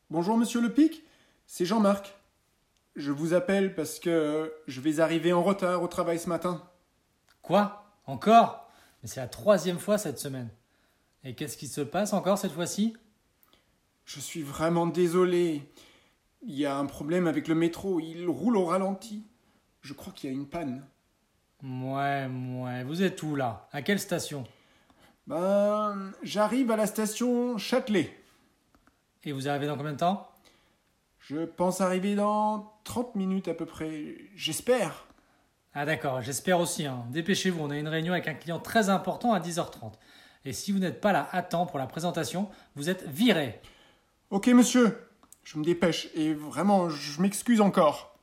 Bonjour Monsieur Lepic, c'est Jean-Marc. Je vous appelle parce que je vais arriver en retard au travail ce matin. Quoi? Encore? Mais c'est la troisième fois cette semaine. Et qu'est-ce qui se passe encore cette fois-ci? Je suis vraiment désolé. Il y a un problème avec le métro, il roule au ralenti. Je crois qu'il y a une panne. Ouais, vous êtes où là? À quelle station? J'arrive à la station Châtelet. Et vous arrivez dans combien de temps? Je pense arriver dans 30 minutes à peu près. J'espère. Ah d'accord, j'espère aussi. Dépêchez-vous, on a une réunion avec un client très important à 10h30. Et si vous n'êtes pas là à temps pour la présentation, vous êtes viré. Ok monsieur, je me dépêche et vraiment, je m'excuse encore.